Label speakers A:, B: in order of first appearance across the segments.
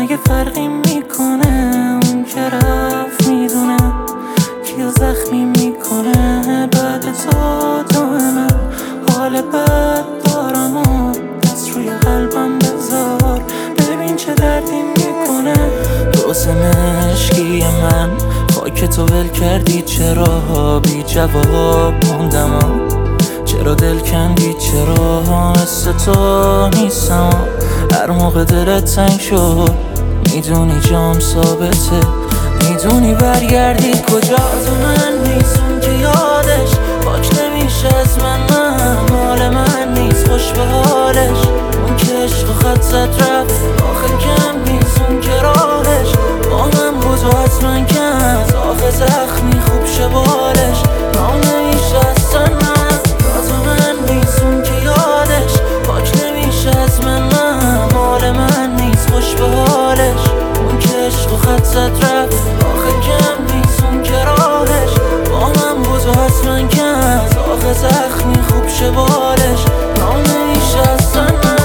A: مگه فرقی میکنه اون که رفت میدونه کیو زخمی میکنه بعد تو من حال بد دارم و دست روی قلبم بذار ببین چه دردی میکنه تو مشکی من خاک تو ول کردی چرا بی جواب موندم چرا دل کندی چرا مثل تو نیستم هر موقع دلت تنگ شد میدونی جام ثابته میدونی برگردی کجا تو من نیست اون که یادش پاک نمیشه از من مال من نیست خوش به حالش اون که عشق و خط زد رفت آخه کم نیست اون که راهش با من بود و حتما کن آخه زخمی خوب شه بالش رام نمیشه اصلا من تو من نیست اون که یادش پاک نمیشه از من مال من نیست خوش به حالش اون که عشق و خط زد رفت آخه کم نیست اون که راهش با من بود و حتما کن آخه زخمی خوب شه بالش رام نمیشه اصلا من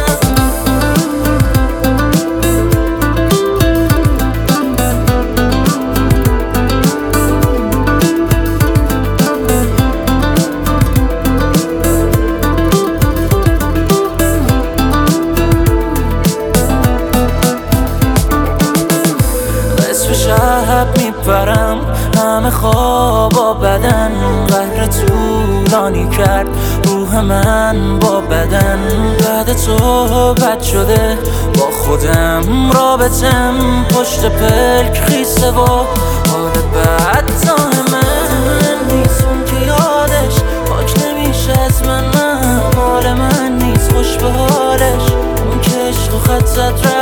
A: شب میپرم همه خوابا بدن قهر طولانی کرد روح من با بدن بعد تو بد شده با خودم رابطم پشت پلک خیسه و حال بد من نیست اون که یادش پاک نمیشه از من مال من نیست خوش به حالش اون که عشق و خط زد